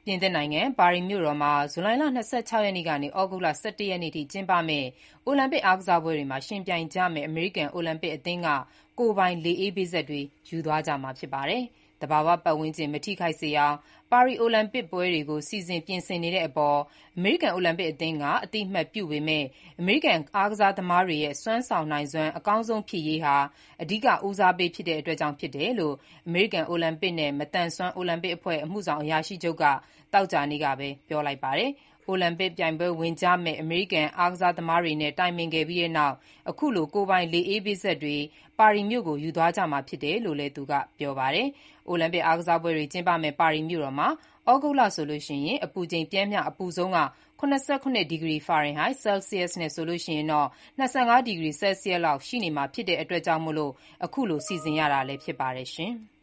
ပြင်သစ်နိုင်ငံပါရီမြို့တော်မှာဇူလိုင်လ26ရက်နေ့ကနေဩဂုတ်လ17ရက်နေ့ထိကျင်းပမယ့်အိုလံပစ်အားကစားပွဲတွေမှာယှဉ်ပြိုင်ကြမယ့်အမေရိကန်အိုလံပစ်အသင်းကကိုယ်ပိုင်လေအေးပေးစက်တွေယူသွားကြမှာဖြစ်ပါတယ်။သဘာဝပတ်ဝန်းကျင်မထိခိုက်စေအောင်ပါရီအိုလံပစ်ပွဲတွေကိုစီစဉ်ပြင်ဆင်နေတဲ့အပေါ်အမေရိကန်အိုလံပစ်အသင်းကအသိအမှတ်ပြုပေမဲ့အမေရိကန်အားကစားသမားတွေရဲ့စွမ်းဆောင်နိုင်စွမ်းအကောင်းဆုံးဖြစ်ရေးဟာအဓိကဦးစားပေးဖြစ်တဲ့အတွက်ကြောင့်ဖြစ်တယ်လို့အမေရိကန်အိုလံပစ်နဲ့မသန်စွမ်းအိုလံပစ်အဖွဲ့အမှုဆောင်အရာရှိချုပ်ကသောကြာနေ့ကပဲပြောလိုက်ပါတယ်။အိုလံပစ်ပြိုင်ပွဲဝင်ကြမယ့်အမေရိကန်အားကစားသမားတွေနဲ့တိုင်ပင်ခဲ့ပြီးနောက်အခုလိုကိုယ်ပိုင်လေအေးပေးစက်တွေပါရီမြို့ကိုယူသွားကြမှာဖြစ်တယ်လို့လည်းသူကပြောပါတယ်။အိုလံပစ်အားကစားပွဲတွေကျင်းပမယ့်ပါရီမြို့တော်မှာဩဂုတ်လဆိုရင်အပူချိန်ပျမ်းမျှအပူဆုံးက87ဒီဂရီဖာရင်ဟိုက်ဆဲလ်စီယပ်နဲ့25ဒီဂရီဆဲလ်စီယပ်လောက်ရှိနေမှာဖြစ်တဲ့အတွက်ကြောင့်အခုလိုစီစဉ်ရတာလည်းဖြစ်ပါတယ်ရှင်။